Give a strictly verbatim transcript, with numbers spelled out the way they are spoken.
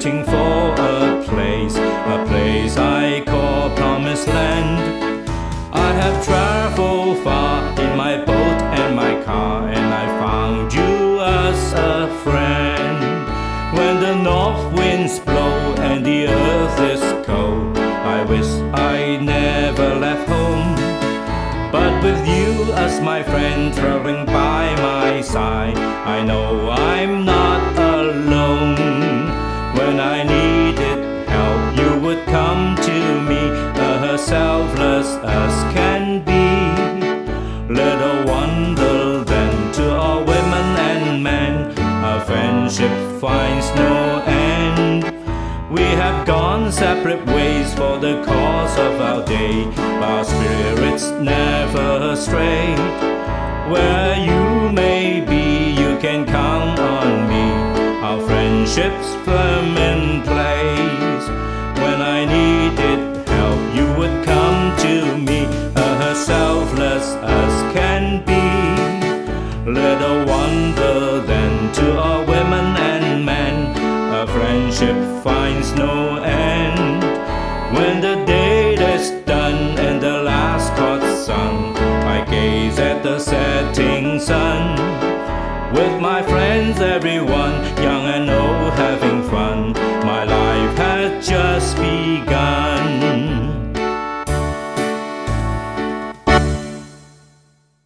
waiting for a place, a place I call Promised Land. I have traveled far in my boat and my car, and I found you as a friend. When the north winds blow and the earth is cold, I wish I never left home. But with you as my friend traveling by my side, I know I'm not alone. When I needed help, you would come to me, uh, selfless as can be. Little wonder then, to all women and men, our friendship finds no end. We have gone separate ways for the cause of our day, but our spirits never stray. Where you may be, you can count on me, our friendship's firm in place. When I needed help, you would come to me, uh, selfless as can be. Little wonder then, to all women and men, our friendship finds no end. When the day is done and the last chord's sung, I gaze at the setting sun. With my friends, everyone, young and old, having fun, my life had just begun.